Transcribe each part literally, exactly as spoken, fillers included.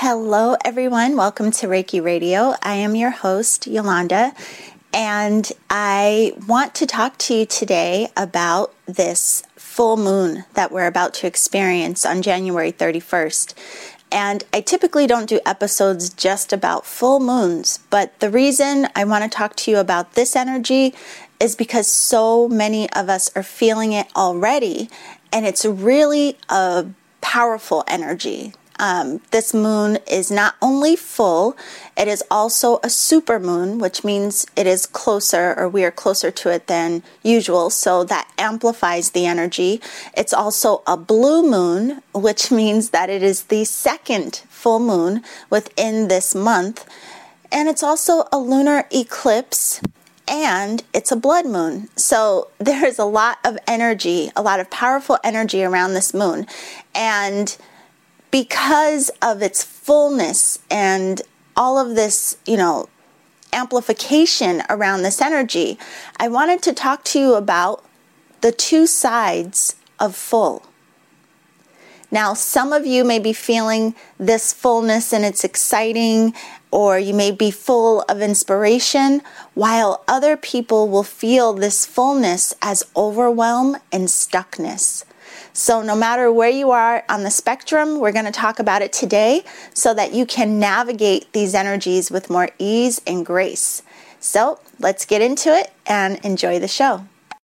Hello, everyone. Welcome to Reiki Radio. I am your host, Yolanda, and I want to talk to you today about this full moon that we're about to experience on January thirty-first. And I typically don't do episodes just about full moons, but the reason I want to talk to you about this energy is because so many of us are feeling it already, and it's really a powerful energy. Um, this moon is not only full, it is also a super moon, which means it is closer, or we are closer to it than usual, so that amplifies the energy. It's also a blue moon, which means that it is the second full moon within this month, and it's also a lunar eclipse, and it's a blood moon. So there's a lot of energy, a lot of powerful energy around this moon, and because of its fullness and all of this, you know, amplification around this energy, I wanted to talk to you about the two sides of full. Now, some of you may be feeling this fullness and it's exciting, or you may be full of inspiration, while other people will feel this fullness as overwhelm and stuckness. So no matter where you are on the spectrum, we're going to talk about it today so that you can navigate these energies with more ease and grace. So let's get into it and enjoy the show.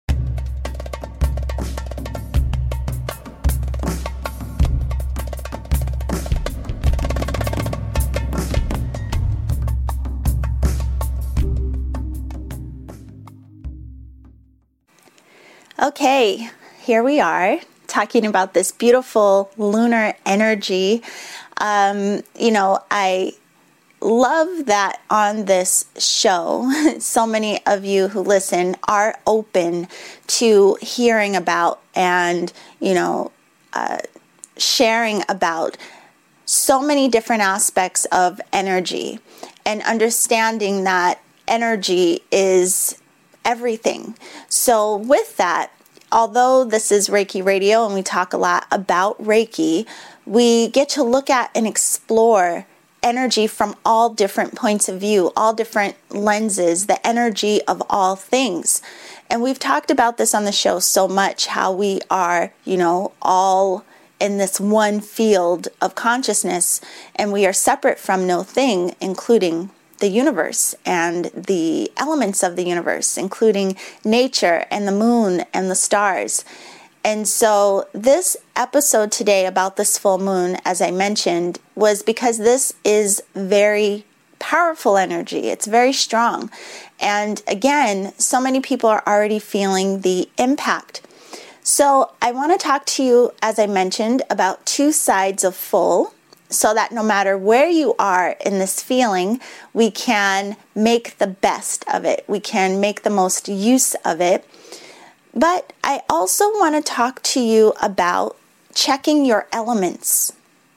Okay, here we are, talking about this beautiful lunar energy. Um, you know, I love that on this show, so many of you who listen are open to hearing about and, you know, uh, sharing about so many different aspects of energy and understanding that energy is everything. So with that, although this is Reiki Radio and we talk a lot about Reiki, we get to look at and explore energy from all different points of view, all different lenses, the energy of all things. And we've talked about this on the show so much, how we are, you know, all in this one field of consciousness, and we are separate from no thing, including the universe and the elements of the universe, including nature and the moon and the stars. And so this episode today about this full moon, as I mentioned, was because this is very powerful energy. It's very strong. And again, so many people are already feeling the impact. So I want to talk to you, as I mentioned, about two sides of full, so that no matter where you are in this feeling, we can make the best of it. We can make the most use of it. But I also want to talk to you about checking your elements.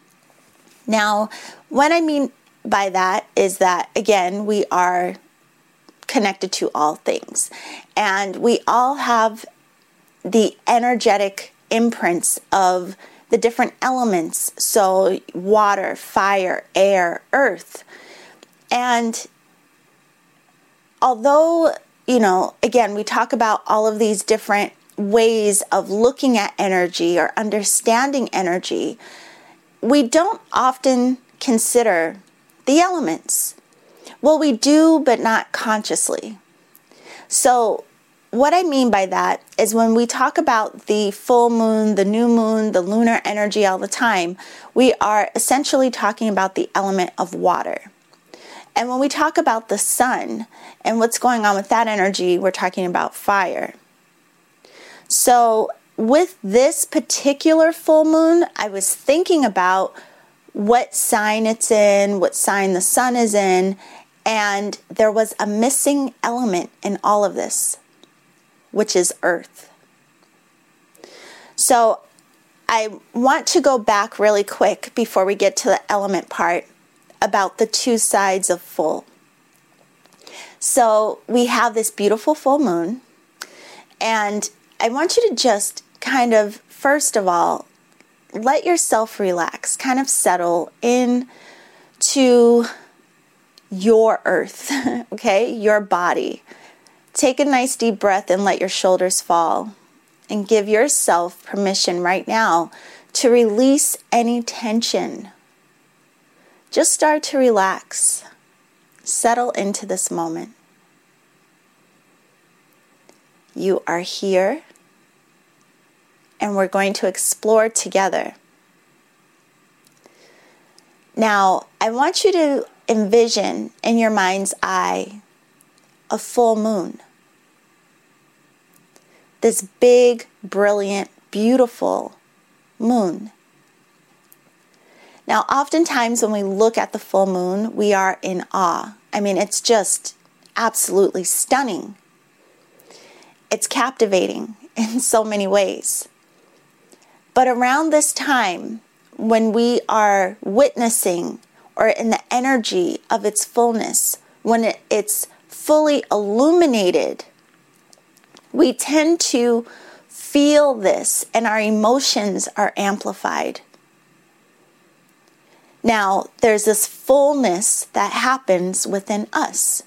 Now, what I mean by that is that, again, we are connected to all things. And we all have the energetic imprints of the different elements, so water, fire, air, earth. And although, you know, again, we talk about all of these different ways of looking at energy or understanding energy, we don't often consider the elements. Well, we do, but not consciously. So what I mean by that is when we talk about the full moon, the new moon, the lunar energy all the time, we are essentially talking about the element of water. And when we talk about the sun and what's going on with that energy, we're talking about fire. So with this particular full moon, I was thinking about what sign it's in, what sign the sun is in, and there was a missing element in all of this, which is earth. So I want to go back really quick before we get to the element part about the two sides of full. So we have this beautiful full moon, and I want you to just kind of, first of all, let yourself relax, kind of settle in to your earth, okay, your body. Take a nice deep breath and let your shoulders fall. And give yourself permission right now to release any tension. Just start to relax. Settle into this moment. You are here, and we're going to explore together. Now, I want you to envision in your mind's eye a full moon. This big, brilliant, beautiful moon. Now, oftentimes when we look at the full moon, we are in awe. I mean, it's just absolutely stunning. It's captivating in so many ways. But around this time, when we are witnessing or in the energy of its fullness, when it, it's fully illuminated, we tend to feel this and our emotions are amplified. Now, there's this fullness that happens within us.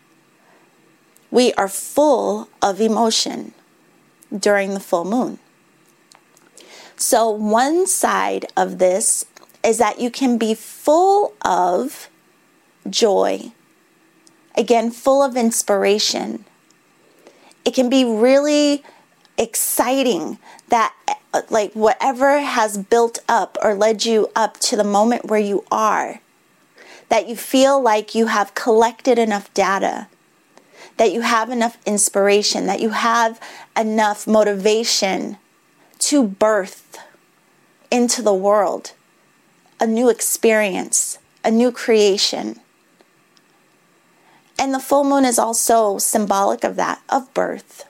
We are full of emotion during the full moon. So one side of this is that you can be full of joy. Again, full of inspiration. It can be really exciting that like whatever has built up or led you up to the moment where you are, that you feel like you have collected enough data, that you have enough inspiration, that you have enough motivation to birth into the world a new experience, a new creation. And the full moon is also symbolic of that, of birth.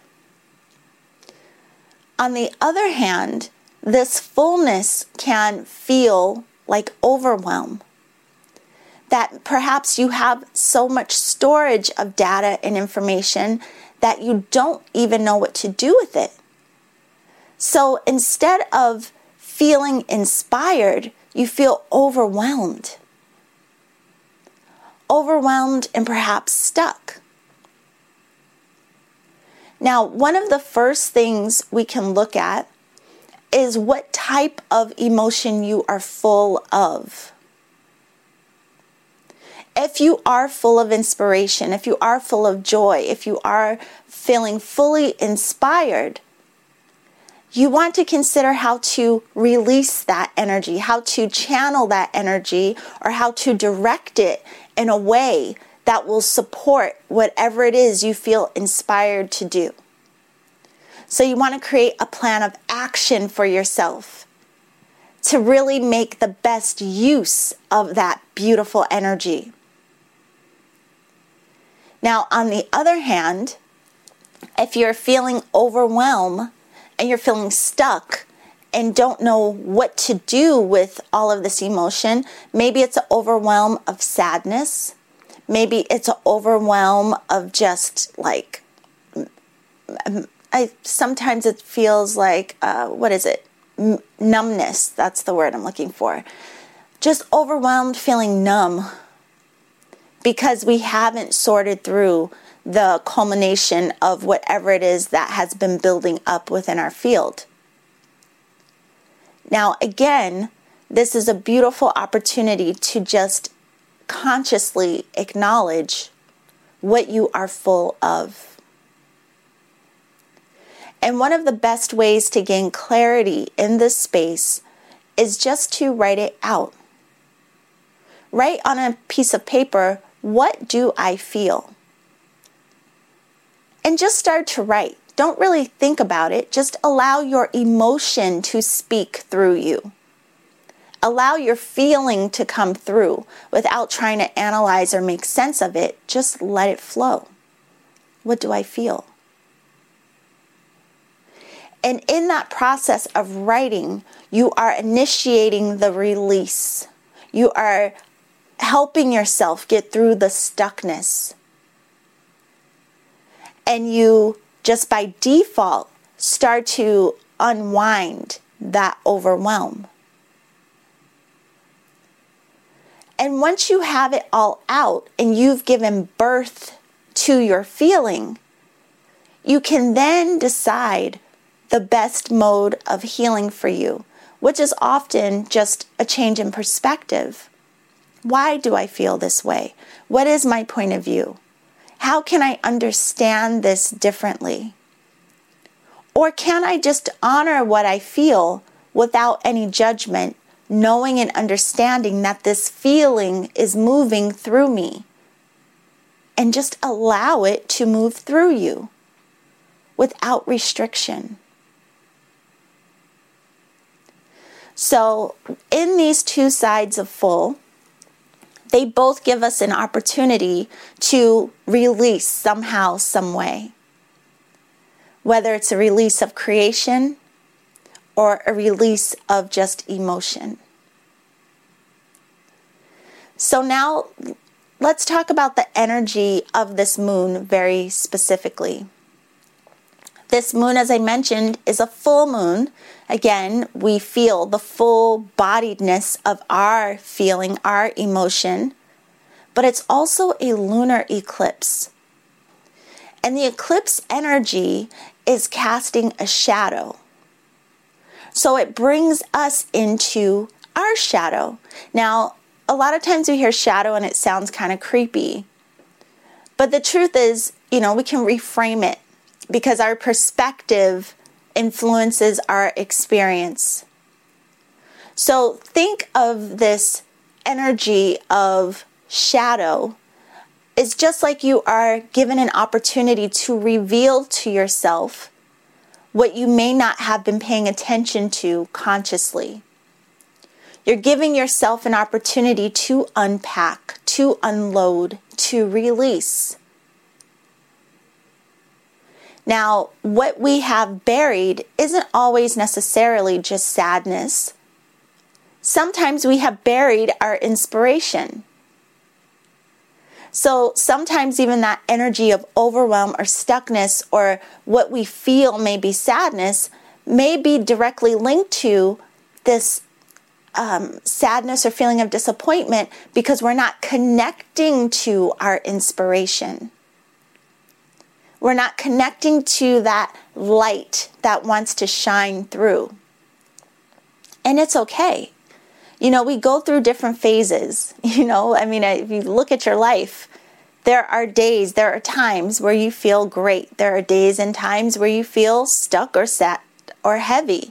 On the other hand, this fullness can feel like overwhelm. That perhaps you have so much storage of data and information that you don't even know what to do with it. So instead of feeling inspired, you feel overwhelmed. Overwhelmed and perhaps stuck. Now, one of the first things we can look at is what type of emotion you are full of. If you are full of inspiration, if you are full of joy, if you are feeling fully inspired, you want to consider how to release that energy, how to channel that energy, or how to direct it in a way that will support whatever it is you feel inspired to do. So you want to create a plan of action for yourself to really make the best use of that beautiful energy. Now, on the other hand, if you're feeling overwhelmed and you're feeling stuck and don't know what to do with all of this emotion, maybe it's an overwhelm of sadness. Maybe it's an overwhelm of just like, I sometimes it feels like, uh, what is it? M- numbness. That's the word I'm looking for. Just overwhelmed, feeling numb. Because we haven't sorted through the culmination of whatever it is that has been building up within our field. Now, again, this is a beautiful opportunity to just consciously acknowledge what you are full of. And one of the best ways to gain clarity in this space is just to write it out. Write on a piece of paper, what do I feel? And just start to write. Don't really think about it. Just allow your emotion to speak through you. Allow your feeling to come through without trying to analyze or make sense of it. Just let it flow. What do I feel? And in that process of writing, you are initiating the release. You are helping yourself get through the stuckness. And you, just by default, start to unwind that overwhelm. And once you have it all out and you've given birth to your feeling, you can then decide the best mode of healing for you, which is often just a change in perspective. Why do I feel this way? What is my point of view? How can I understand this differently? Or can I just honor what I feel without any judgment, knowing and understanding that this feeling is moving through me, and just allow it to move through you without restriction? So in these two sides of full, they both give us an opportunity to release somehow, some way. Whether it's a release of creation or a release of just emotion. So now let's talk about the energy of this moon very specifically. This moon, as I mentioned, is a full moon. Again, we feel the full bodiedness of our feeling, our emotion. But it's also a lunar eclipse. And the eclipse energy is casting a shadow. So it brings us into our shadow. Now, a lot of times we hear shadow and it sounds kind of creepy. But the truth is, you know, we can reframe it because our perspective influences our experience. So think of this energy of shadow is just like you are given an opportunity to reveal to yourself what you may not have been paying attention to consciously. You're giving yourself an opportunity to unpack, to unload, to release. Now, what we have buried isn't always necessarily just sadness. Sometimes we have buried our inspiration. So sometimes even that energy of overwhelm or stuckness or what we feel may be sadness may be directly linked to this um, sadness or feeling of disappointment because we're not connecting to our inspiration. We're not connecting to that light that wants to shine through. And it's okay. You know, we go through different phases. You know, I mean, if you look at your life, there are days, there are times where you feel great. There are days and times where you feel stuck or sad or heavy.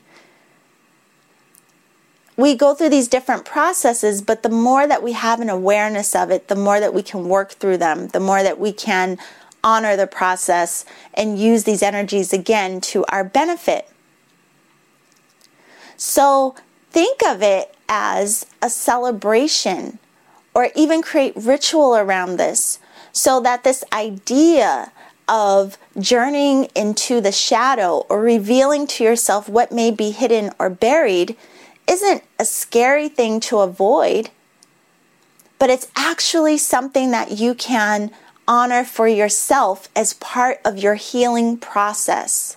We go through these different processes, but the more that we have an awareness of it, the more that we can work through them, the more that we can honor the process and use these energies again to our benefit. So think of it as a celebration or even create ritual around this so that this idea of journeying into the shadow or revealing to yourself what may be hidden or buried isn't a scary thing to avoid, but it's actually something that you can honor for yourself as part of your healing process.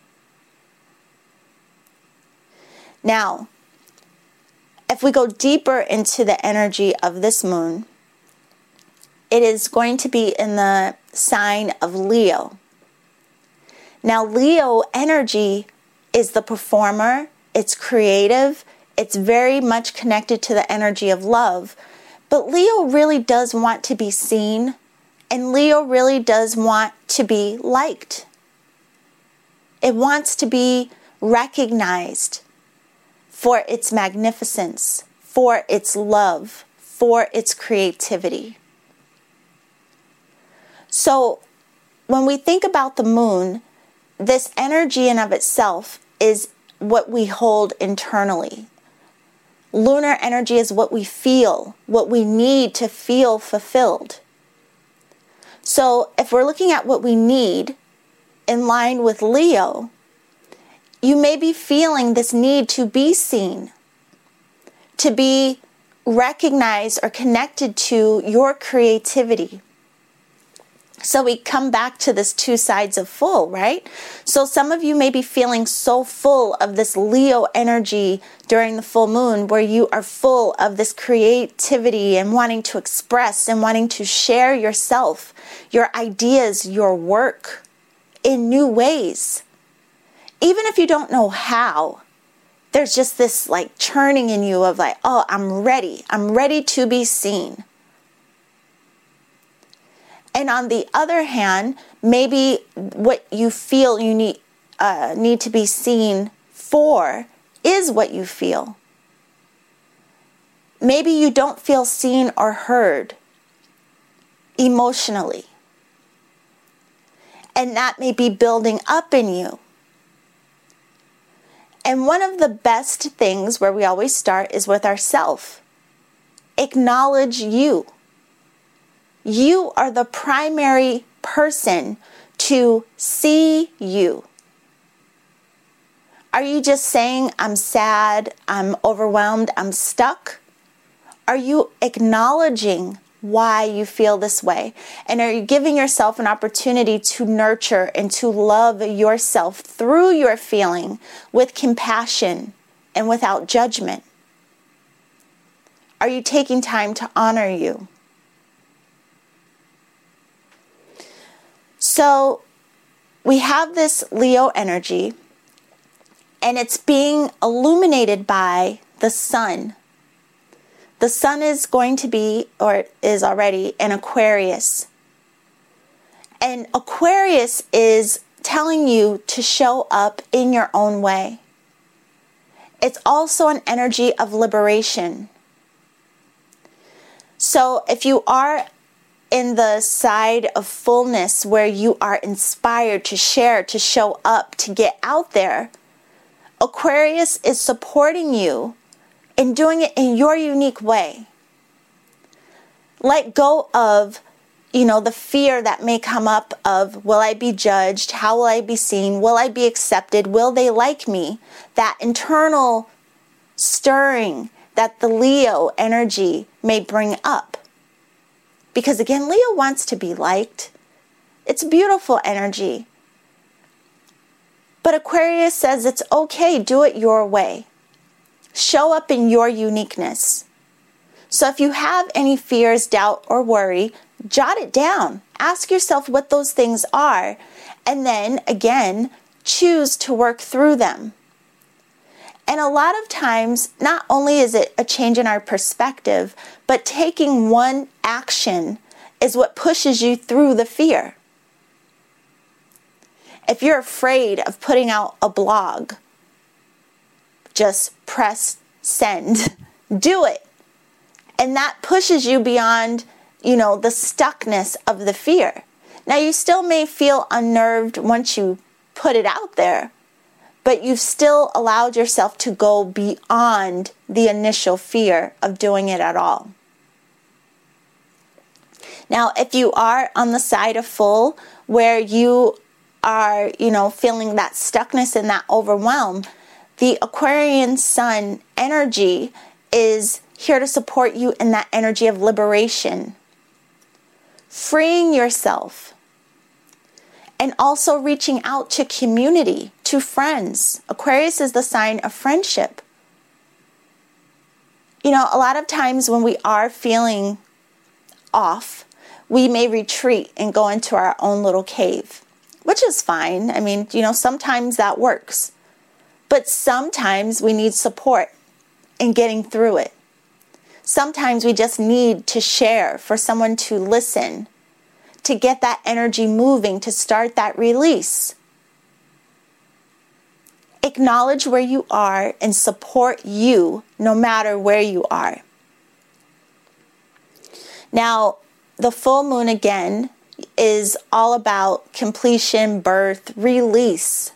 Now, if we go deeper into the energy of this moon, it is going to be in the sign of Leo. Now, Leo energy is the performer, it's creative, it's very much connected to the energy of love, but Leo really does want to be seen, and Leo really does want to be liked. It wants to be recognized for its magnificence, for its love, for its creativity. So when we think about the moon, this energy in of itself is what we hold internally. Lunar energy is what we feel, what we need to feel fulfilled. So if we're looking at what we need in line with Leo, you may be feeling this need to be seen, to be recognized or connected to your creativity. So we come back to this two sides of full, right? So some of you may be feeling so full of this Leo energy during the full moon, where you are full of this creativity and wanting to express and wanting to share yourself, your ideas, your work in new ways. Even if you don't know how, there's just this like churning in you of like, oh, I'm ready. I'm ready to be seen. And on the other hand, maybe what you feel you need uh, need to be seen for is what you feel. Maybe you don't feel seen or heard emotionally. And that may be building up in you. And one of the best things where we always start is with ourselves. Acknowledge you. You are the primary person to see you. Are you just saying, I'm sad, I'm overwhelmed, I'm stuck? Are you acknowledging why you feel this way? And are you giving yourself an opportunity to nurture and to love yourself through your feeling with compassion and without judgment? Are you taking time to honor you? So we have this Leo energy, and it's being illuminated by the sun. The sun is going to be, or is already, in Aquarius. And Aquarius is telling you to show up in your own way. It's also an energy of liberation. So if you are in the side of fullness where you are inspired to share, to show up, to get out there, Aquarius is supporting you in doing it in your unique way. Let go of, you know, the fear that may come up of, will I be judged? How will I be seen? Will I be accepted? Will they like me? That internal stirring that the Leo energy may bring up. Because again, Leo wants to be liked. It's beautiful energy. But Aquarius says it's okay, do it your way. Show up in your uniqueness. So if you have any fears, doubt, or worry, jot it down. Ask yourself what those things are. And then, again, choose to work through them. And a lot of times, not only is it a change in our perspective, but taking one action is what pushes you through the fear. If you're afraid of putting out a blog, just press send. Do it. And that pushes you beyond, you know, the stuckness of the fear. Now, you still may feel unnerved once you put it out there, but you've still allowed yourself to go beyond the initial fear of doing it at all. Now, if you are on the side of full, where you are, you know, feeling that stuckness and that overwhelm, the Aquarian sun energy is here to support you in that energy of liberation, freeing yourself, and also reaching out to community, to friends. Aquarius is the sign of friendship. You know, a lot of times when we are feeling off, we may retreat and go into our own little cave, which is fine. I mean, you know, sometimes that works. But sometimes we need support in getting through it. Sometimes we just need to share, for someone to listen, to get that energy moving, to start that release. Acknowledge where you are and support you no matter where you are. Now, the full moon again is all about completion, birth, release.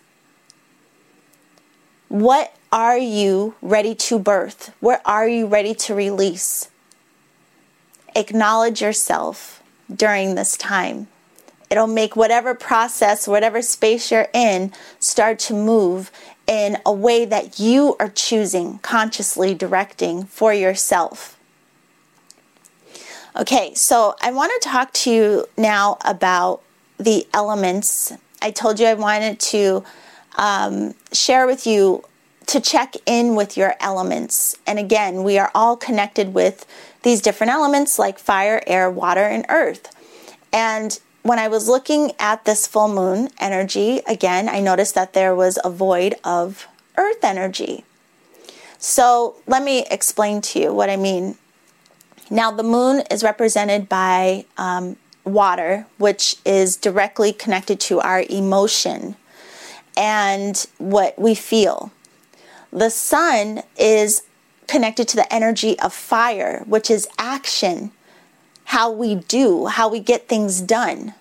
What are you ready to birth? What are you ready to release? Acknowledge yourself during this time. It'll make whatever process, whatever space you're in, start to move in a way that you are choosing, consciously directing for yourself. Okay, so I want to talk to you now about the elements. I told you I wanted to um, share with you to check in with your elements. And again, we are all connected with these different elements like fire, air, water, and earth. And when I was looking at this full moon energy, again, I noticed that there was a void of earth energy. So let me explain to you what I mean. Now, the moon is represented by um, water, which is directly connected to our emotion and what we feel. The sun is connected to the energy of fire, which is action, how we do, how we get things done.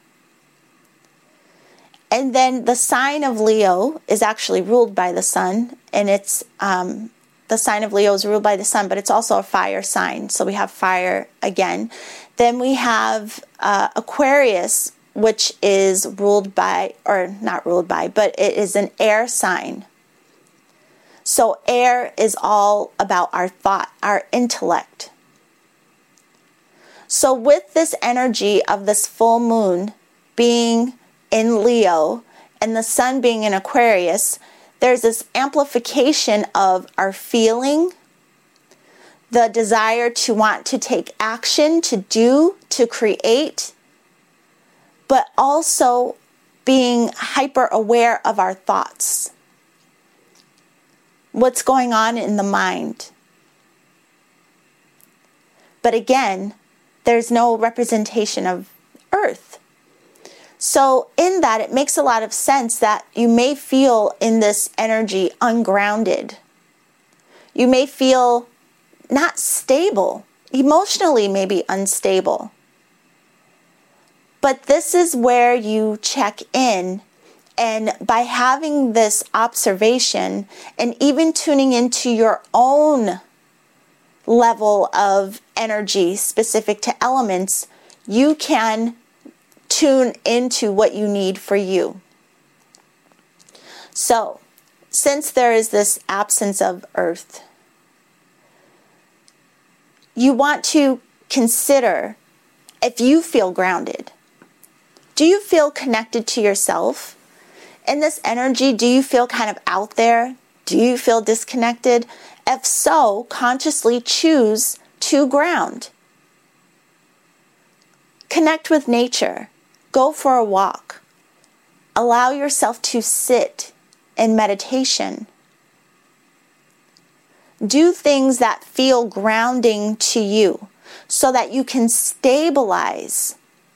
And then the sign of Leo is actually ruled by the sun, and it's um, the sign of Leo is ruled by the sun, but it's also a fire sign. So we have fire again. Then we have uh, Aquarius, which is ruled by, or not ruled by, but it is an air sign. So air is all about our thought, our intellect. So with this energy of this full moon being in Leo and the sun being in Aquarius, there's this amplification of our feeling, the desire to want to take action, to do, to create, but also being hyper aware of our thoughts. What's going on in the mind. But again, there's no representation of earth. So in that, it makes a lot of sense that you may feel in this energy ungrounded. You may feel not stable, emotionally maybe unstable. But this is where you check in, and by having this observation and even tuning into your own level of energy specific to elements, you can tune into what you need for you. So, since there is this absence of earth, you want to consider if you feel grounded. Do you feel connected to yourself? In this energy, do you feel kind of out there? Do you feel disconnected? If so, consciously choose to ground. Connect with nature. Go for a walk. Allow yourself to sit in meditation. Do things that feel grounding to you so that you can stabilize.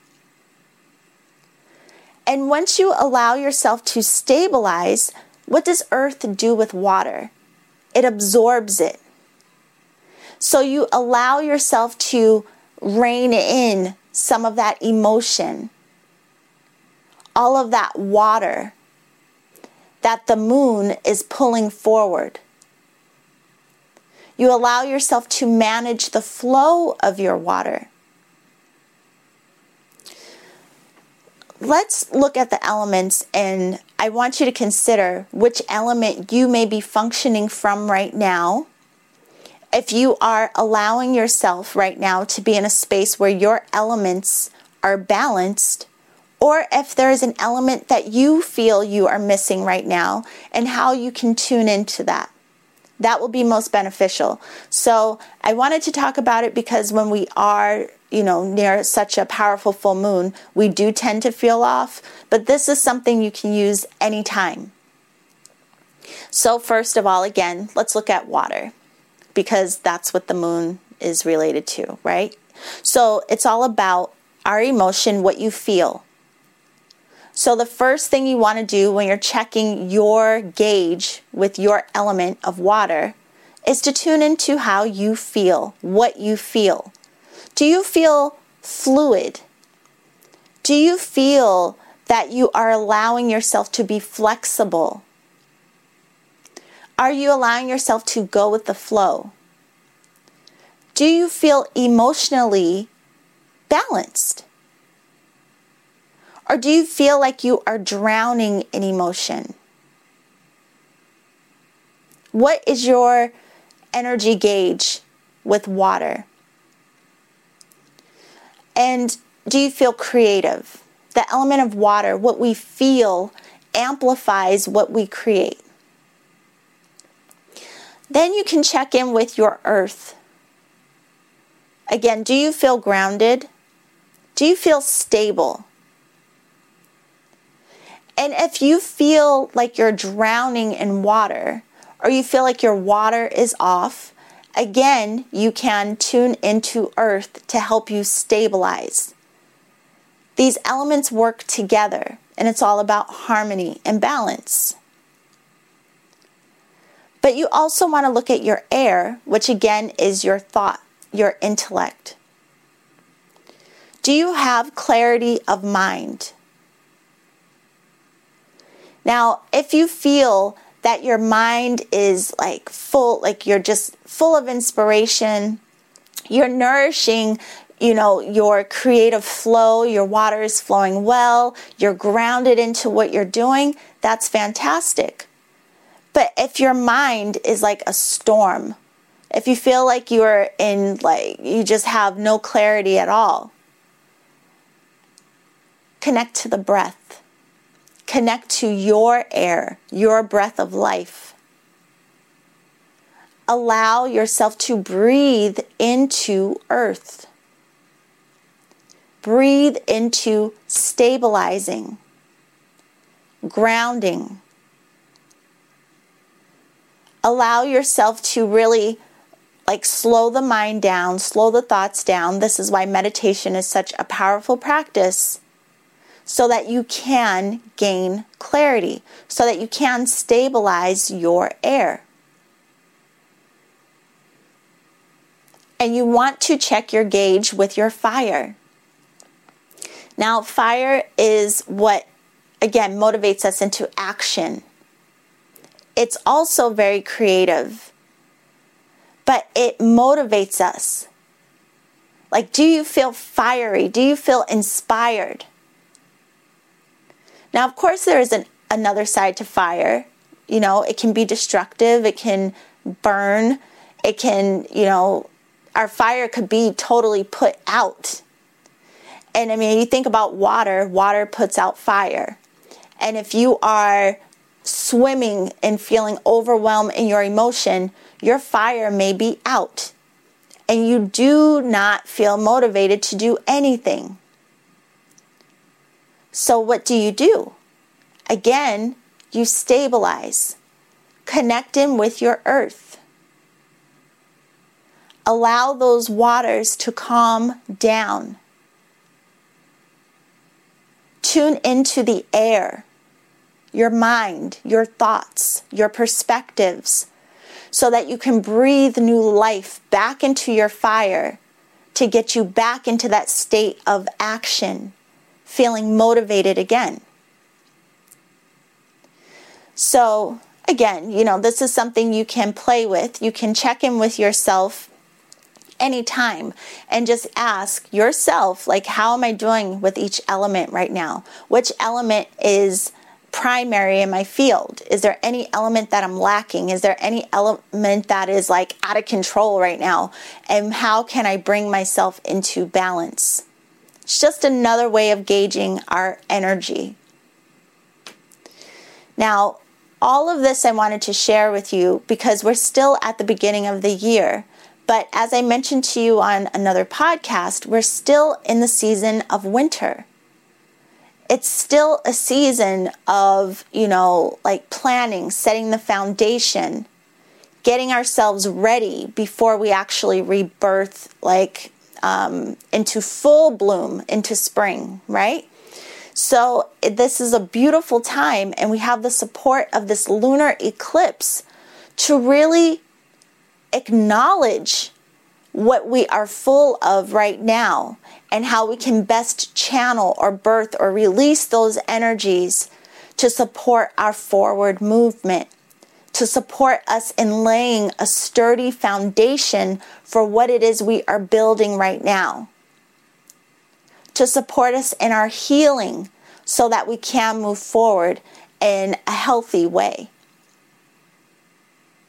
And once you allow yourself to stabilize, what does earth do with water? It absorbs it. So you allow yourself to rein in some of that emotion, all of that water that the moon is pulling forward. You allow yourself to manage the flow of your water. Let's look at the elements, and I want you to consider which element you may be functioning from right now. If you are allowing yourself right now to be in a space where your elements are balanced, or if there is an element that you feel you are missing right now, and how you can tune into that. That will be most beneficial. So I wanted to talk about it because when we are, you know, near such a powerful full moon, we do tend to feel off, but this is something you can use anytime. So first of all, again, let's look at water, because that's what the moon is related to, right? So it's all about our emotion, what you feel. So the first thing you want to do when you're checking your gauge with your element of water is to tune into how you feel, what you feel. Do you feel fluid? Do you feel that you are allowing yourself to be flexible? Are you allowing yourself to go with the flow? Do you feel emotionally balanced? Or do you feel like you are drowning in emotion? What is your energy gauge with water? And do you feel creative? The element of water, what we feel, amplifies what we create. Then you can check in with your earth. Again, do you feel grounded? Do you feel stable? And if you feel like you're drowning in water, or you feel like your water is off, again, you can tune into earth to help you stabilize. These elements work together, and it's all about harmony and balance. But you also want to look at your air, which again is your thought, your intellect. Do you have clarity of mind? Now, if you feel that your mind is like full, like you're just full of inspiration, you're nourishing, you know, your creative flow, your water is flowing well, you're grounded into what you're doing, that's fantastic. But if your mind is like a storm, if you feel like you're in, like, you just have no clarity at all, connect to the breath. Connect to your air, your breath of life. Allow yourself to breathe into earth. Breathe into stabilizing, grounding. Allow yourself to really like slow the mind down, slow the thoughts down. This is why meditation is such a powerful practice, so that you can gain clarity, so that you can stabilize your air. And you want to check your gauge with your fire. Now, fire is what, again, motivates us into action. It's also very creative, but it motivates us. Like, do you feel fiery? Do you feel inspired? Now, of course, there is an, another side to fire. You know, it can be destructive. It can burn. It can, you know, our fire could be totally put out. And I mean, you think about water, water puts out fire. And if you are swimming and feeling overwhelmed in your emotion, your fire may be out. And you do not feel motivated to do anything. So what do you do? Again, you stabilize. Connect in with your earth. Allow those waters to calm down. Tune into the air, your mind, your thoughts, your perspectives, so that you can breathe new life back into your fire to get you back into that state of action, feeling motivated again. So again, you know, this is something you can play with. You can check in with yourself anytime and just ask yourself, like, how am I doing with each element right now? Which element is primary in my field? Is there any element that I'm lacking? Is there any element that is like out of control right now? And how can I bring myself into balance? It's just another way of gauging our energy. Now, all of this I wanted to share with you because we're still at the beginning of the year. But as I mentioned to you on another podcast, we're still in the season of winter. It's still a season of, you know, like planning, setting the foundation, getting ourselves ready before we actually rebirth, like um, into full bloom, into spring, right? So this is a beautiful time, and we have the support of this lunar eclipse to really acknowledge what we are full of right now and how we can best channel or birth or release those energies to support our forward movement, to support us in laying a sturdy foundation for what it is we are building right now, to support us in our healing so that we can move forward in a healthy way.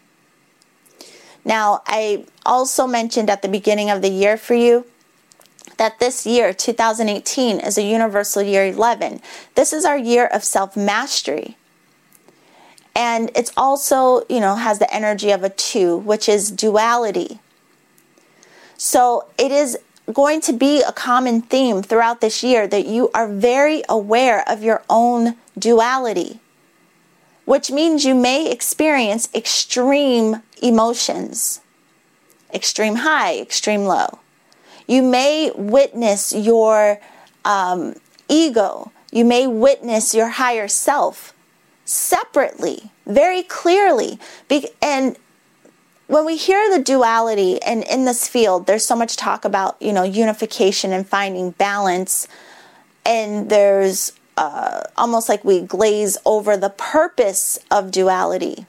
Now, I also mentioned at the beginning of the year for you that this year, two thousand eighteen, is a universal year eleven. This is our year of self-mastery. And it's also, you know, has the energy of a two, which is duality. So it is going to be a common theme throughout this year that you are very aware of your own duality, which means you may experience extreme emotions, extreme high, extreme low. You may witness your um, ego. You may witness your higher self separately, very clearly. Be- and when we hear the duality, and in this field, there's so much talk about, you know, unification and finding balance. And there's uh, almost like we glaze over the purpose of duality.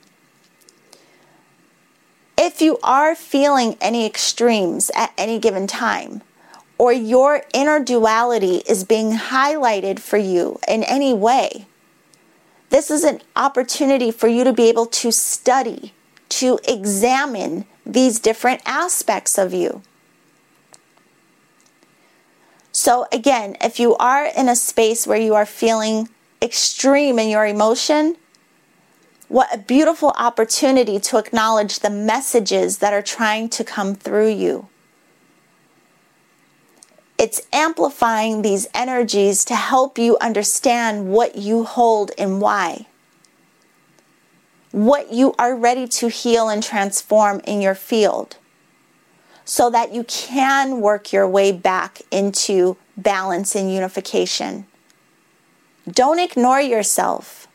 If you are feeling any extremes at any given time, or your inner duality is being highlighted for you in any way, this is an opportunity for you to be able to study, to examine these different aspects of you. So again, if you are in a space where you are feeling extreme in your emotion, what a beautiful opportunity to acknowledge the messages that are trying to come through you. It's amplifying these energies to help you understand what you hold and why. What you are ready to heal and transform in your field, so that you can work your way back into balance and unification. Don't ignore yourself.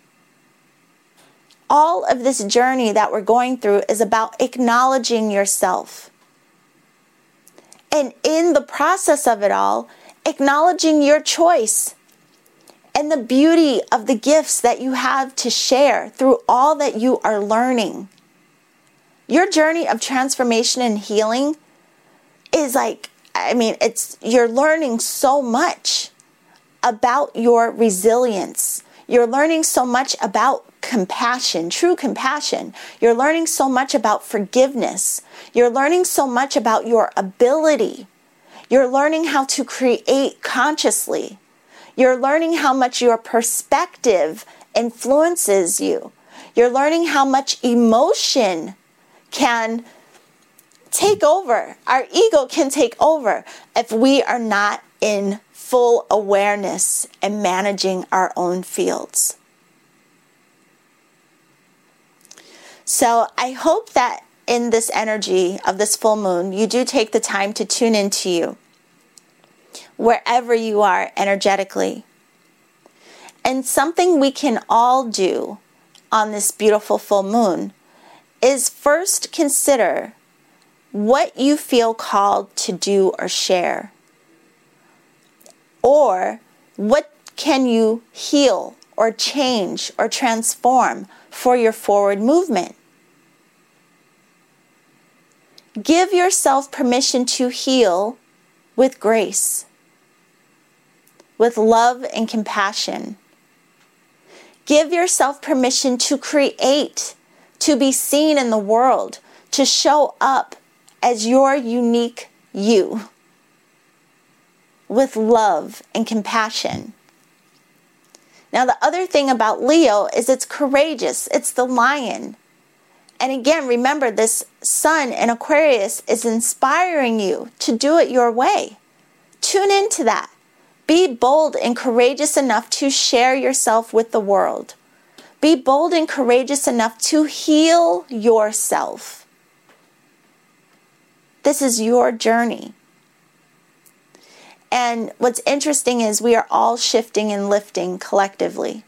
All of this journey that we're going through is about acknowledging yourself. And in the process of it all, acknowledging your choice and the beauty of the gifts that you have to share through all that you are learning. Your journey of transformation and healing is like, I mean, it's you're learning so much about your resilience. You're learning so much about compassion, true compassion. You're learning so much about forgiveness. You're learning so much about your ability. You're learning how to create consciously. You're learning how much your perspective influences you. You're learning how much emotion can take over. Our ego can take over if we are not in full awareness and managing our own fields. So I hope that in this energy of this full moon, you do take the time to tune into you, wherever you are energetically. And something we can all do on this beautiful full moon is first consider what you feel called to do or share. Or what can you heal or change or transform for your forward movement. Give yourself permission to heal with grace, with love and compassion. Give yourself permission to create, to be seen in the world, to show up as your unique you, with love and compassion. Now, the other thing about Leo is it's courageous. It's the lion. And again, remember, this sun in Aquarius is inspiring you to do it your way. Tune into that. Be bold and courageous enough to share yourself with the world. Be bold and courageous enough to heal yourself. This is your journey. And what's interesting is we are all shifting and lifting collectively.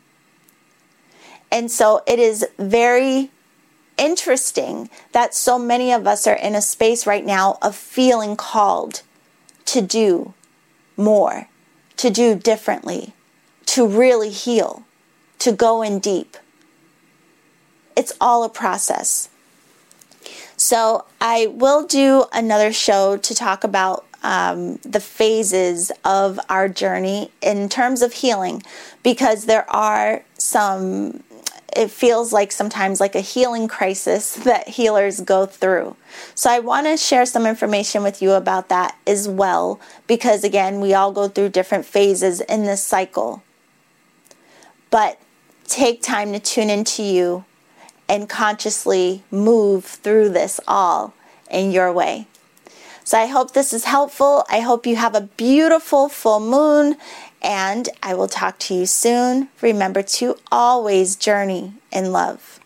And so it is very interesting that so many of us are in a space right now of feeling called to do more, to do differently, to really heal, to go in deep. It's all a process. So I will do another show to talk about Um, the phases of our journey in terms of healing, because there are some it feels like sometimes like a healing crisis that healers go through. So I want to share some information with you about that as well, because again, we all go through different phases in this cycle. But take time to tune into you and consciously move through this all in your way. So I hope this is helpful. I hope you have a beautiful full moon, and I will talk to you soon. Remember to always journey in love.